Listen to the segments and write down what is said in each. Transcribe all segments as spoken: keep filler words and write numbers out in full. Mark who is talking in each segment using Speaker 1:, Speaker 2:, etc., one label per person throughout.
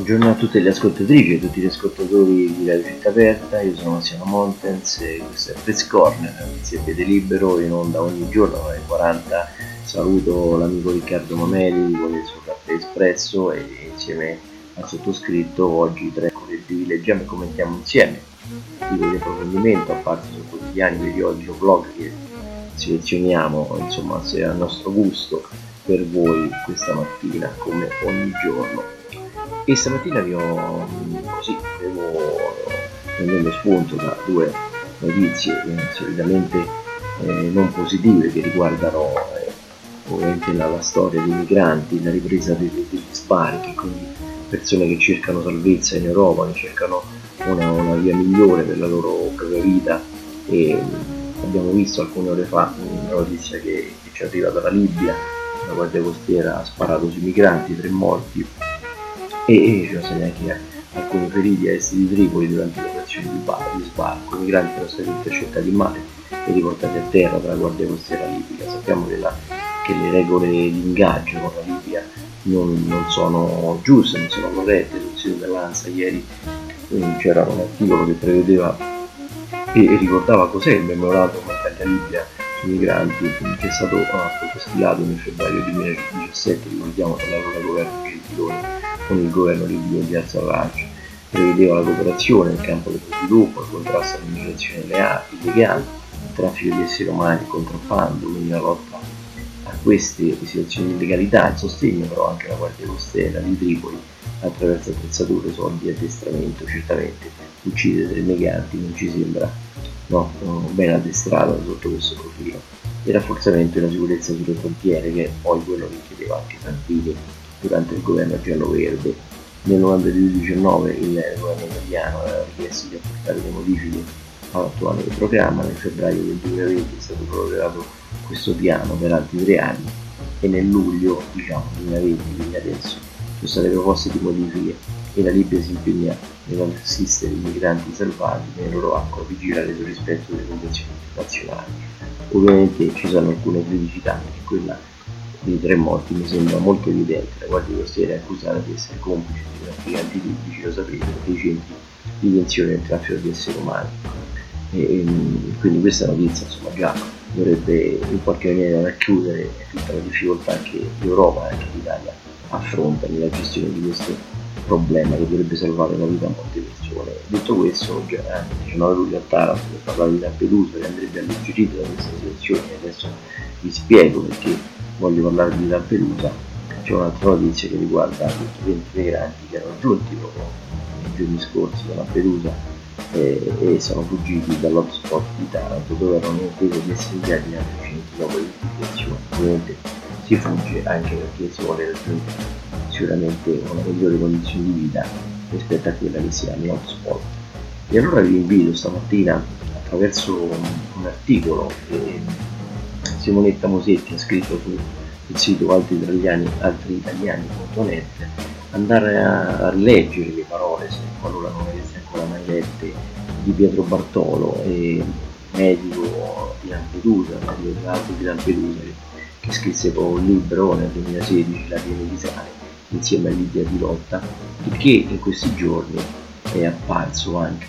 Speaker 1: Buongiorno a tutte le ascoltatrici e a tutti gli ascoltatori di Radio Città Aperta. Io sono Massimo Montens e questo è Press Corner, notizie a piede libero, in onda ogni giorno alle quaranta. Saluto l'amico Riccardo Mameli con il suo caffè espresso e insieme al sottoscritto oggi tre colleghi leggiamo e commentiamo insieme articoli di approfondimento apparsi su quotidiani, periodici o blog che selezioniamo insomma se a nostro gusto per voi questa mattina come ogni giorno. E stamattina vi ho così avevo prendendo spunto da due notizie eh, solitamente eh, non positive che riguardano eh, ovviamente la, la storia dei migranti, la ripresa degli, degli sbarchi, quindi persone che cercano salvezza in Europa, che cercano una, una via migliore per la loro propria vita. E abbiamo visto alcune ore fa una notizia che, che ci arriva dalla Libia. La guardia costiera ha sparato sui migranti, tre morti e ci sono stati anche alcuni feriti a est di Tripoli durante l'operazione di sbarco. I migranti sono stati intercettati in mare e riportati a terra dalla guardia costiera libica. Sappiamo che, la, che le regole di ingaggio con la Libia non, non sono giuste, non sono corrette. Sul sito dell'ANSA ieri c'era un articolo che prevedeva e ricordava cos'è il memorandum Italia-Libia sui migranti, che è stato uh, stilato nel febbraio duemiladiciassette, ricordiamo, dall'allora governo Gentiloni con il governo libico di al-Sarraj. Prevedeva la cooperazione nel campo dello sviluppo, il contrasto all'immigrazione illegale, il traffico di esseri umani, il contrabbando, quindi la lotta a queste situazioni di illegalità, il sostegno però anche alla guardia costiera di Tripoli attraverso attrezzature, soldi e addestramento. Certamente uccidere dei migranti non ci sembra no, ben addestrato sotto questo profilo. Il rafforzamento della sicurezza sulle frontiere, che è poi quello che chiedeva anche Salvini durante il governo giallo-verde. Nel novembre duemiladiciannove il governo italiano aveva richiesto di apportare le modifiche all'attuale programma. Nel febbraio del duemilaventi è stato prorogato questo piano per altri tre anni e nel luglio diciamo duemilaventi, quindi adesso, ci sono state proposte di modifiche e la Libia si impegna nell'assistere i migranti salvati nelle loro acque a vigilare sul rispetto delle convenzioni internazionali. Ovviamente ci sono alcune criticità, perché quella dei tre morti mi sembra molto evidente. La guardia costiera è accusata di essere complice di trafficanti libici, lo sapete, dei centri di detenzione del traffico di esseri umani. E, e, quindi questa notizia insomma già dovrebbe in qualche maniera racchiudere tutta la difficoltà che l'Europa e anche l'Italia affronta nella gestione di questo problema che dovrebbe salvare la vita a molte persone. Detto questo, oggi il diciannove luglio a Taranto per parlare di Lampedusa, che andrebbe alleggerito da questa situazione. Adesso vi spiego perché voglio parlare di Lampedusa. C'è un'altra notizia che riguarda i venti migranti che erano giunti proprio nei giorni scorsi da Lampedusa eh, e sono fuggiti dall'hotspot di Taranto, dove erano in attesa di essere inviati in altri centri dopo l'identificazione. Ovviamente si fugge anche perché si vuole raggiungere sicuramente una migliore condizione di vita rispetto a quella che si ha nell'hotspot. E allora vi invito stamattina, attraverso un articolo che Simonetta Mosetti ha scritto sul sito altri italiani punto net, andare a rileggere le parole, se qualora non avesse ancora mai lette, di Pietro Bartolo, e medico di Lampedusa, medico di Lampedusa, che scrisse poi un libro nel duemilasedici, La Pieve di Sale, insieme a Lidia Di Lotta, e che in questi giorni è apparso anche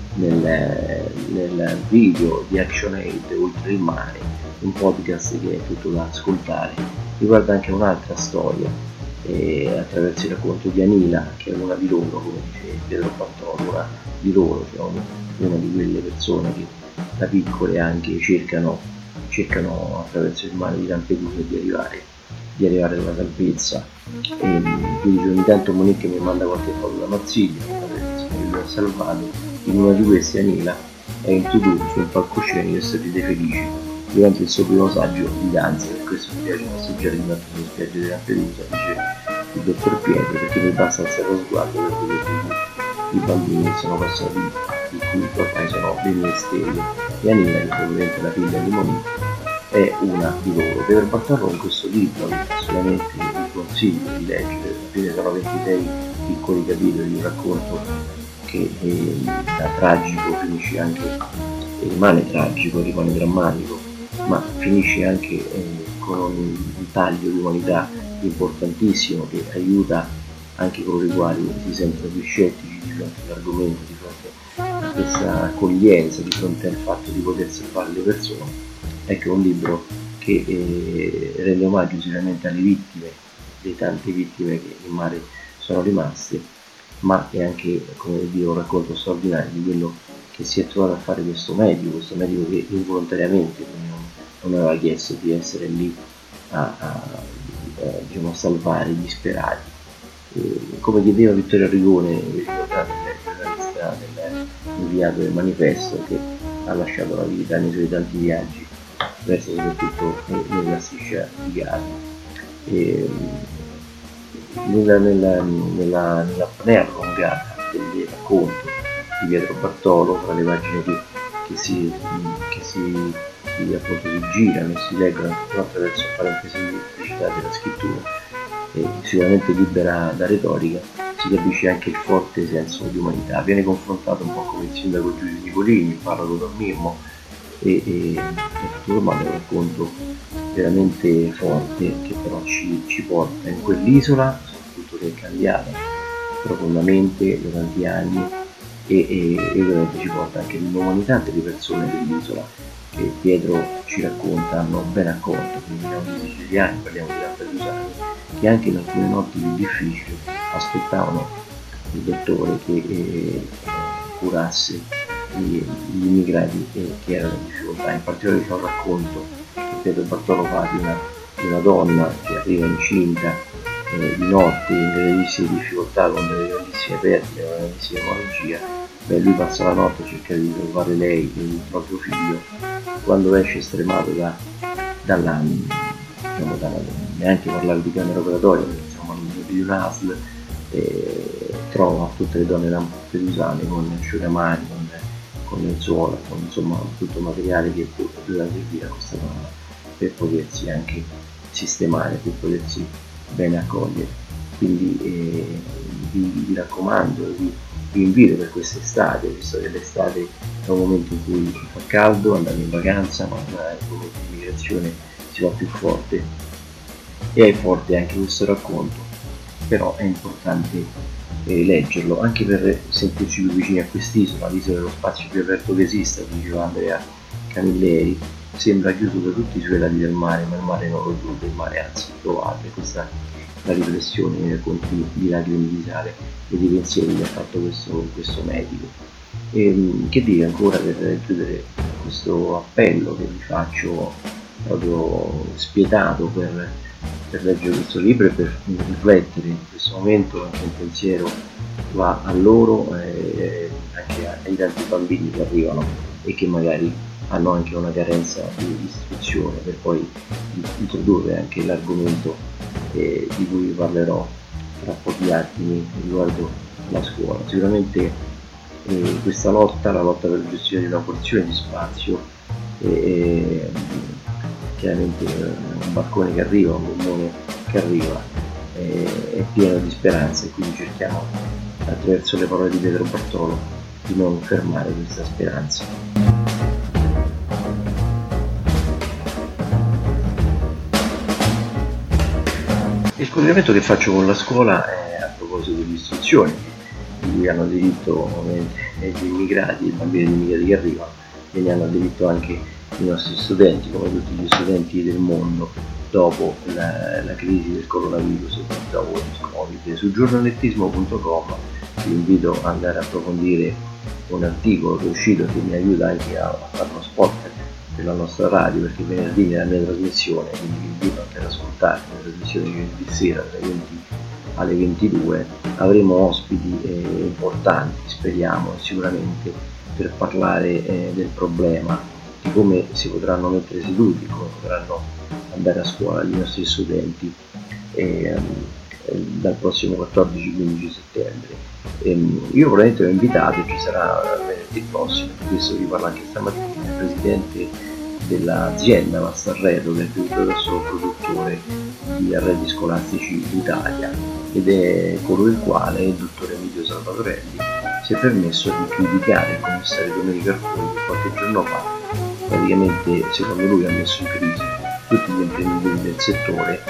Speaker 1: nel, nel video di ActionAid Oltre il Mare, un podcast che è tutto da ascoltare. Riguarda anche un'altra storia eh, attraverso il racconto di Anila, che è una di loro, come dice Pietro Bartolo, una di loro, cioè una di quelle persone che da piccole anche cercano, cercano attraverso il mare di Lampedusa di arrivare di arrivare alla salvezza. E quindi ogni tanto Monique mi manda qualche foto da Marsiglia, che lui ha salvato. In una di queste Anila è in Tudor su un palcoscenico e sorride felice durante il suo primo saggio di danza. Per questo mi piace passeggiare di notte sulle spiagge di Lampedusa, dice il dottor Pietro, perché mi basta alzare lo sguardo per vedere i bambini che sono passati, di cui ormai sono le mie stelle. E Anila, che probabilmente la figlia di Monique, è una di loro. Per Bartolo in questo libro assolutamente vi consiglio di leggere, alla fine sono ventisei piccoli capitoli di un racconto che eh, da tragico finisce anche, e rimane tragico, rimane drammatico, ma finisce anche eh, con un, un taglio di umanità importantissimo che aiuta anche coloro i quali si sentono più scettici di fronte all'argomento, di fronte a questa accoglienza, di fronte al fatto di poter salvare le persone. Ecco, è un libro che eh, rende omaggio sicuramente alle vittime, le tante vittime che in mare sono rimaste, ma è anche, come dire, un racconto straordinario di quello che si è trovato a fare questo medico, questo medico che involontariamente non, non aveva chiesto di essere lì a, a, a, diciamo, a salvare gli disperati. E, come chiedeva Vittorio Arrigone, vi ricordate, il giornalista dell'inviato del Manifesto, che ha lasciato la vita nei suoi tanti viaggi verso soprattutto nella striscia di Gaza. E, nella, nella, nella, nella planea prolungata degli racconti di Pietro Bartolo, tra le pagine che, che, si, che, si, che appunto si girano e si leggono attraverso parentesi citate della scrittura, e sicuramente libera da retorica, si capisce anche il forte senso di umanità. Viene confrontato un po' come il sindaco Giulio Nicolini, parla con Don Mimmo, e, e tutto sommato è un racconto veramente forte che però ci, ci porta in quell'isola, soprattutto che è cambiata profondamente da tanti anni, e, e, e ovviamente ci porta anche nell'umanità delle persone dell'isola che Pietro ci racconta hanno ben accolto. Quindi parliamo di siciliani, parliamo di lampedusani che anche in alcune notti più difficili aspettavano il dottore che eh, curasse gli, gli immigrati eh, che erano in difficoltà. In particolare c'è un racconto che Pietro Bartolo fa di una, di una donna che arriva incinta eh, di notte in gravissime difficoltà, con delle grandissime perdite, una grandissima emorragia. Beh, lui passa la notte a cercare di salvare lei e il proprio figlio. Quando esce stremato da, dalla, diciamo, dalla, neanche parlare di camera operatoria, insomma di una A S L, eh, trova tutte le donne lampedusane con asciugamani, con, con lenzuola, con insomma tutto il materiale che doveva servire a questa donna per potersi anche sistemare, per potersi bene accogliere. Quindi eh, vi, vi raccomando, vi, vi invito per quest'estate, visto che l'estate è un momento in cui fa caldo, andare in vacanza, ma il momento di migrazione si fa più forte, e è forte anche questo racconto, però è importante eh, leggerlo anche per sentirci più vicini a quest'isola. L'isola è lo spazio più aperto che esista, diceva Andrea Camilleri, sembra chiuso da tutti i suoi lati del mare, ma il mare non lo chiude, il mare anzi lo apre. Questa è la riflessione nei racconti di lacrime di sale e di pensieri che ha fatto questo, questo medico. E, che dire ancora per chiudere questo appello che vi faccio proprio spietato per, per leggere questo libro e per riflettere in questo momento. Anche il pensiero va a loro, eh, anche ai tanti bambini che arrivano e che magari hanno anche una carenza di istruzione, per poi introdurre anche l'argomento eh, di cui vi parlerò tra pochi attimi riguardo la scuola. Sicuramente eh, questa lotta, la lotta per la gestione di una porzione di spazio, eh, chiaramente eh, un barcone che arriva, un gommone che arriva, eh, è pieno di speranza, e quindi cerchiamo attraverso le parole di Pietro Bartolo di non fermare questa speranza. Il collegamento che faccio con la scuola è a proposito dell'istruzione, di cui hanno diritto gli immigrati, i bambini immigrati che arrivano, e ne hanno diritto anche i nostri studenti, come tutti gli studenti del mondo, dopo la, la crisi del coronavirus e dopo il Covid. Su giornalettismo punto com vi invito ad andare a approfondire un articolo che è uscito, che mi aiuta anche a, a fare uno spot per la nostra radio, perché venerdì nella mia trasmissione, quindi vi invito anche ad ascoltare la trasmissione di venerdì sera dalle venti alle ventidue, avremo ospiti eh, importanti, speriamo sicuramente, per parlare eh, del problema di come si potranno mettere seduti, come potranno andare a scuola i nostri studenti eh, dal prossimo quattordici quindici settembre. Ehm, io probabilmente ho invitato, e ci sarà venerdì prossimo, di questo vi parlo anche stamattina, il presidente dell'azienda Mastarredo, che è il più grosso produttore di arredi scolastici d'Italia, ed è colui il quale, il dottor Emilio Salvatorelli, si è permesso di criticare il commissario Domenico Arcuri, che qualche giorno fa praticamente, secondo lui, ha messo in crisi tutti gli imprenditori del settore,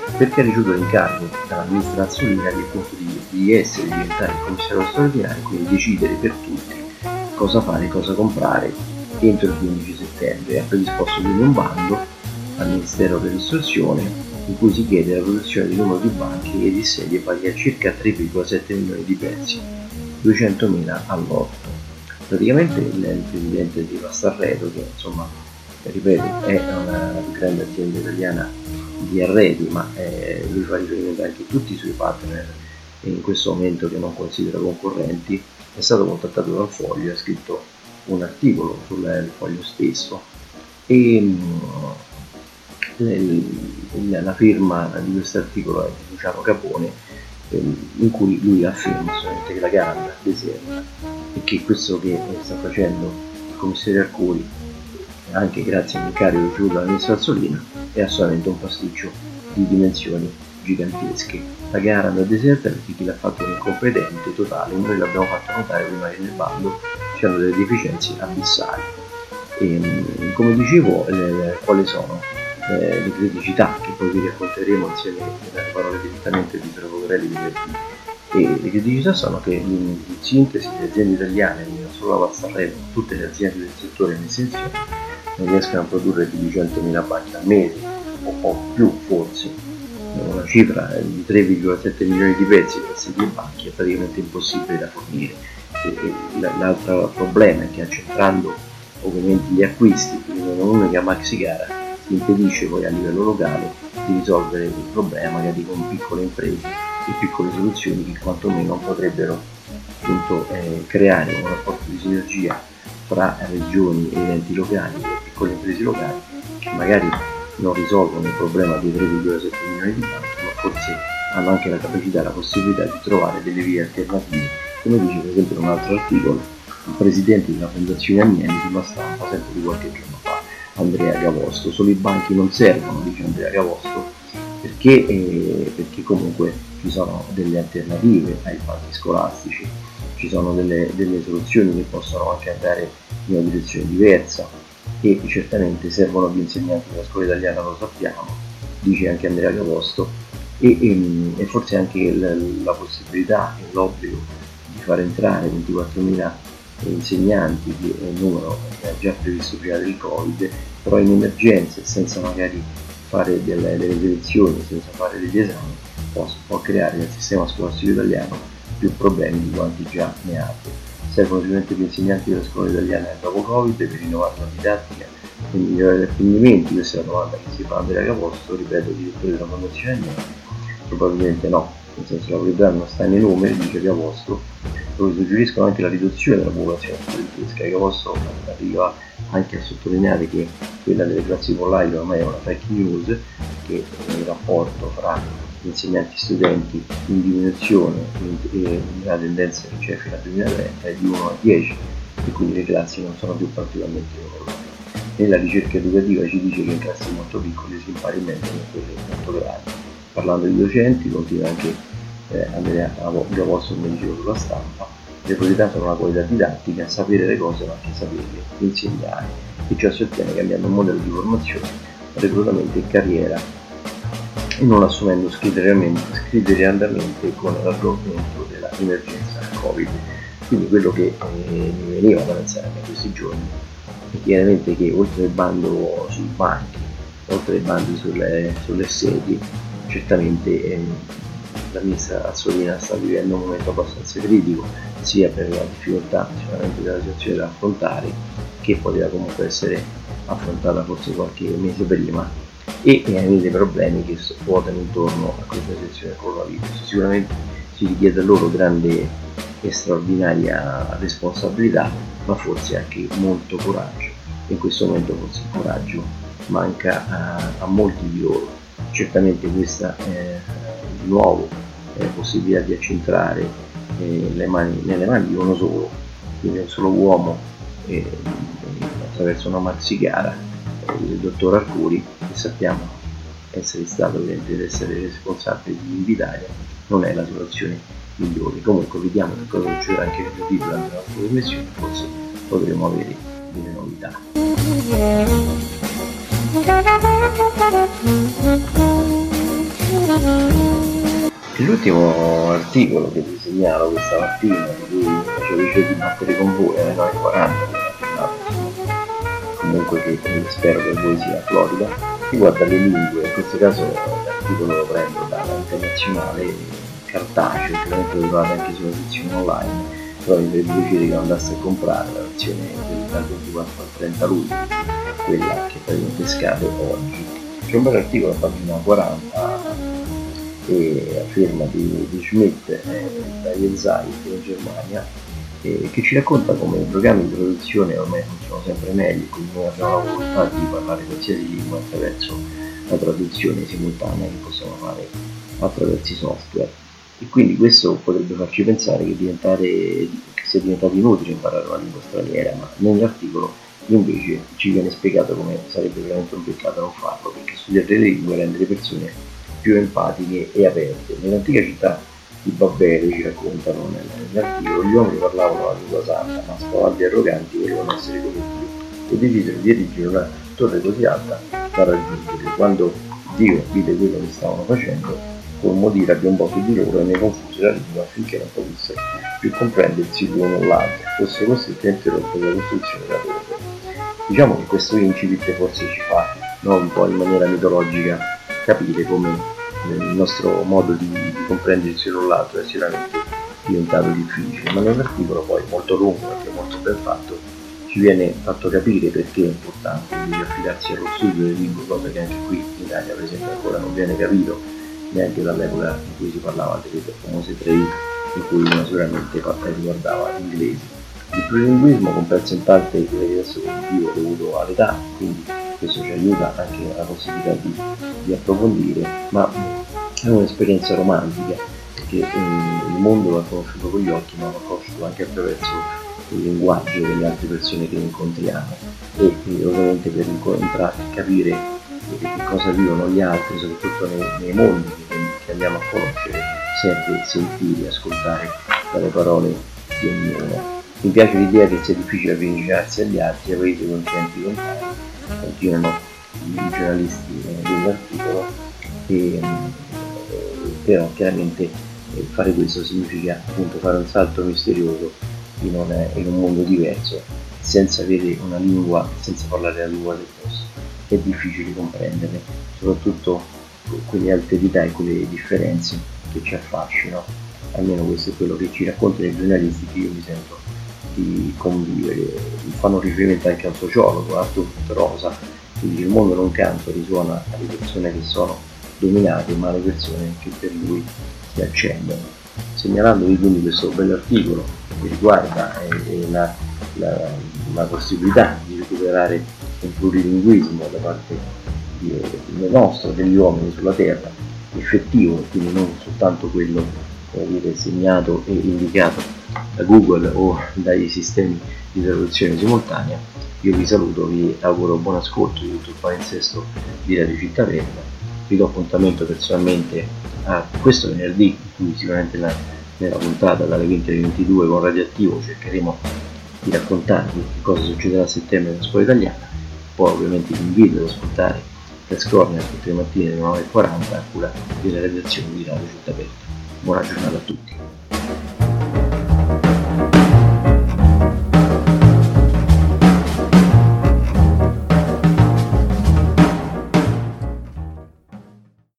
Speaker 1: perché ha ricevuto l'incarico dall'amministrazione Azzolina di, appunto, di, di essere, diventare il commissario straordinario, quindi decidere per tutti cosa fare, cosa comprare entro il quindici settembre. Ha predisposto quindi un bando al Ministero dell'Istruzione in cui si chiede la produzione di numero di banchi e di sedie pari a circa tre virgola sette milioni di pezzi, duecentomila all'otto. Praticamente il, il presidente di Pastarredo, che insomma, ripeto, è una grande azienda italiana di arredi, ma eh, lui fa riferimento anche a tutti i suoi partner in questo momento che non considera concorrenti, è stato contattato dal Foglio, ha scritto un articolo sul Foglio stesso e mh, la firma di questo articolo è di Luciano Capone, in cui lui afferma solamente che la gara andrà deserta e che questo che sta facendo il commissario Arcuri, anche grazie all'incarico ricevuto dall'amministrazione Azzolina, è assolutamente un pasticcio di dimensioni gigantesche. La gara andrà deserta perché chi l'ha fatto è un incompetente totale, noi l'abbiamo fatto notare prima che nel bando c'erano delle deficienze abissali. E, come dicevo, le, quali sono eh, le criticità che poi vi racconteremo insieme alle parole direttamente di Pietro Cocorelli di Verdini. E le criticità sono che in, in sintesi le aziende italiane, non solo la Pastarredo, ma tutte le aziende del settore messe insieme, non riescono a produrre più di centomila banchi al mese o, o più forse. Una cifra di tre virgola sette milioni di pezzi per sei banchi è praticamente impossibile da fornire. E, e l'altro problema è che accentrando ovviamente gli acquisti in un'unica maxi gara si impedisce poi a livello locale di risolvere il problema magari con piccole imprese e piccole soluzioni che quantomeno potrebbero appunto eh, creare un rapporto di sinergia fra regioni e enti locali e piccole imprese locali che magari non risolvono il problema dei tre virgola sette milioni di banchi, ma forse hanno anche la capacità e la possibilità di trovare delle vie alternative, come dice per esempio in un altro articolo il presidente della Fondazione Agnelli sulla stampa sempre di qualche giorno fa, Andrea Gavosto. Solo i banchi non servono, dice Andrea Gavosto, perché, eh, perché comunque ci sono delle alternative ai banchi scolastici, ci sono delle, delle soluzioni che possono anche andare in una direzione diversa e certamente servono gli insegnanti della scuola italiana, lo sappiamo, dice anche Andrea Gavosto, e, e, e forse anche la, la possibilità e l'obbligo di far entrare ventiquattromila insegnanti, che è il numero che era già previsto prima del Covid, però in emergenza e senza magari fare delle, delle selezioni, senza fare degli esami, può, può creare nel sistema scolastico italiano più problemi di quanti già ne abbia. Servono sicuramente più insegnanti della scuola italiana dopo Covid per rinnovare la didattica e migliorare gli apprendimenti. Questa è la domanda che si fa a Andrea Gavosto, ripeto, direttore della Fondazione Agnelli. Probabilmente no, nel senso la priorità non sta nei numeri, dice Gavosto, dove suggeriscono anche la riduzione della popolazione studentesca. Gavosto arriva anche a sottolineare che quella delle classi pollai ormai è una fake news, che il rapporto fra insegnanti e studenti in diminuzione e la tendenza che c'è fino al duemilatrenta è di uno a dieci e quindi le classi non sono più particolarmente numerose. Nella ricerca educativa ci dice che in classi molto piccole si impara meglio che in quelle molto grandi. Parlando di docenti, continua anche eh, Andrea Gavosto, come dicevo sulla stampa, le priorità sono la qualità didattica, sapere le cose ma anche saperle insegnare, e ciò si ottiene cambiando il modello di formazione, reclutamento e carriera e non assumendo scriteriatamente con l'argomento dell'emergenza Covid. Quindi quello che eh, mi veniva da pensare in questi giorni è chiaramente che oltre al bando sui banchi, oltre ai bandi sulle, sulle sedie, certamente eh, la ministra Azzolina sta vivendo un momento abbastanza critico, sia per la difficoltà sicuramente della situazione da affrontare, che poteva comunque essere affrontata forse qualche mese prima, e ai dei problemi che ruotano intorno a questa situazione coronavirus. Sicuramente si richiede a loro grande e straordinaria responsabilità, ma forse anche molto coraggio. In questo momento forse il coraggio manca a, a molti di loro. Certamente questa è di nuovo eh, possibilità di accentrare eh, le mani, nelle mani di uno solo, quindi un solo uomo, eh, attraverso una maxi gara, il dottor Arcuri, che sappiamo essere stato ed essere responsabile di Invitalia, non è la soluzione migliore. Comunque vediamo che cosa succederà anche venerdì durante la nostra trasmissione, forse potremo avere delle novità. L'ultimo articolo che vi segnalo questa mattina, di cui faccio piacere di battere con voi alle nove e quaranta, comunque che spero che voi sia florida, riguarda le lingue. In questo caso l'articolo lo prendo dalla Internazionale cartaceo, chiaramente lo trovate anche sulla sezione online, però mi farebbe piacere che andasse a comprare la versione dal ventiquattro al trenta luglio, quella che praticamente scade oggi. C'è un bel articolo a pagina quaranta e a firma di, di Schmidt e da Jezait in Germania, eh, che ci racconta come i programmi di traduzione ormai funzionano sempre meglio, quindi noi abbiamo la volontà di parlare qualsiasi lingua attraverso la traduzione simultanea che possiamo fare attraverso i software, e quindi questo potrebbe farci pensare che, diventare, che sia diventato inutile imparare una lingua straniera, ma nell'articolo invece ci viene spiegato come sarebbe veramente un peccato non farlo, perché studiare le lingue rende le persone più empatiche e aperte. Nell'antica città di Babele, ci raccontano nell'articolo, gli uomini parlavano la lingua santa, ma spavaldi e arroganti volevano essere come Dio e decisero di erigere una torre così alta da raggiungerli. Quando Dio vide quello che stavano facendo, colmo di rabbia un po' su di loro e ne confuse la lingua affinché non potessero più comprendersi l'uno l'altro, fossero costretti a interrompere la costruzione della torre. Diciamo che questo incipit forse ci fa, no, un po' in maniera mitologica capire come il nostro modo di, di comprendersi l'un l'altro è sicuramente diventato difficile, ma nell'articolo poi molto lungo e molto ben fatto ci viene fatto capire perché è importante quindi affidarsi allo studio delle lingue, cosa che anche qui in Italia per esempio ancora non viene capito neanche dall'epoca in cui si parlava delle famose tre I, in cui una sicuramente riguardava l'inglese. Il plurilinguismo compensa in parte il regresso cognitivo dovuto all'età, quindi questo ci aiuta anche alla possibilità di, di approfondire, ma è un'esperienza romantica, perché eh, il mondo va conosciuto con gli occhi, ma va conosciuto anche attraverso il linguaggio delle altre persone che incontriamo, e, e ovviamente per incontrare, capire eh, che cosa vivono gli altri, soprattutto nei, nei mondi che, che andiamo a conoscere, serve sentire, ascoltare dalle parole di ognuno. Mi piace l'idea che sia difficile avvicinarsi agli altri, a paesi continenti lontani, continuano i giornalisti dell'articolo, e, però chiaramente fare questo significa appunto fare un salto misterioso in un, in un mondo diverso, senza avere una lingua, senza parlare la lingua del posto. È difficile comprenderle, soprattutto quelle alterità e quelle differenze che ci affascinano. Almeno questo è quello che ci raccontano i giornalisti che io mi sento di convivere. Fanno riferimento anche al sociologo Arthur Rosa, che dice: il mondo non canta, risuona alle persone che sono dominate, ma alle persone che per lui si accendono. Segnalandovi quindi questo bell'articolo che riguarda eh, la, la, la possibilità di recuperare un plurilinguismo da parte di, del nostro, degli uomini sulla Terra, effettivo, quindi non soltanto quello eh, segnato e indicato da Google o dai sistemi di traduzione simultanea. Io vi saluto, vi auguro buon ascolto di tutto il palinsesto di Radio Città Aperta. Vi do appuntamento personalmente a questo venerdì, in cui sicuramente la, nella puntata dalle venti alle ventidue con Radioattivo cercheremo di raccontarvi cosa succederà a settembre nella scuola italiana. Poi ovviamente vi invito ad ascoltare Press Corner tutte le mattine alle nove e quaranta a cura della redazione di Radio Città Aperta. Buona giornata a tutti.